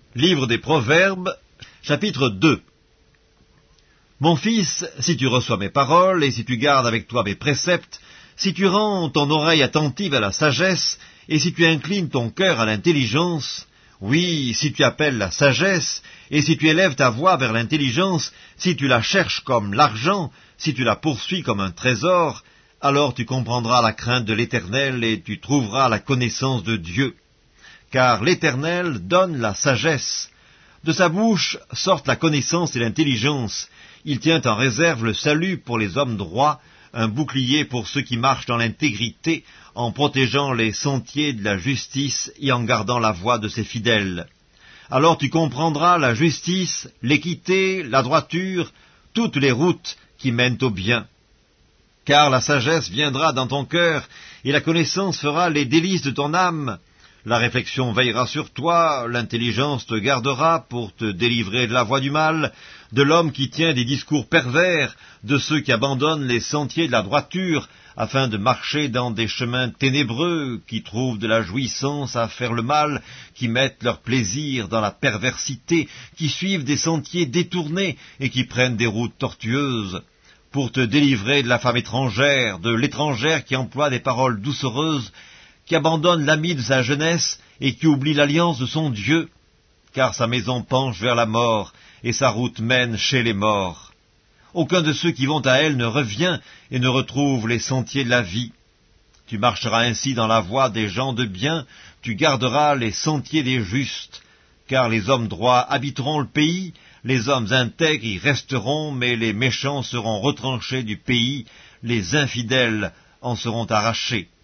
Livre des Proverbes, chapitre 2. Mon fils, si tu reçois mes paroles, et si tu gardes avec toi mes préceptes, si tu rends ton oreille attentive à la sagesse, et si tu inclines ton cœur à l'intelligence, oui, si tu appelles la sagesse, et si tu élèves ta voix vers l'intelligence, si tu la cherches comme l'argent, si tu la poursuis comme un trésor, alors tu comprendras la crainte de l'Éternel, et tu trouveras la connaissance de Dieu. Car l'Éternel donne la sagesse. De sa bouche sortent la connaissance et l'intelligence. Il tient en réserve le salut pour les hommes droits, un bouclier pour ceux qui marchent dans l'intégrité, en protégeant les sentiers de la justice et en gardant la voie de ses fidèles. Alors tu comprendras la justice, l'équité, la droiture, toutes les routes qui mènent au bien. Car la sagesse viendra dans ton cœur, et la connaissance fera les délices de ton âme. La réflexion veillera sur toi, l'intelligence te gardera pour te délivrer de la voie du mal, de l'homme qui tient des discours pervers, de ceux qui abandonnent les sentiers de la droiture, afin de marcher dans des chemins ténébreux, qui trouvent de la jouissance à faire le mal, qui mettent leur plaisir dans la perversité, qui suivent des sentiers détournés et qui prennent des routes tortueuses. Pour te délivrer de la femme étrangère, de l'étrangère qui emploie des paroles doucereuses, qui abandonne l'ami de sa jeunesse et qui oublie l'alliance de son Dieu, car sa maison penche vers la mort et sa route mène chez les morts. Aucun de ceux qui vont à elle ne revient et ne retrouve les sentiers de la vie. Tu marcheras ainsi dans la voie des gens de bien, tu garderas les sentiers des justes, car les hommes droits habiteront le pays, les hommes intègres y resteront, mais les méchants seront retranchés du pays, les infidèles en seront arrachés.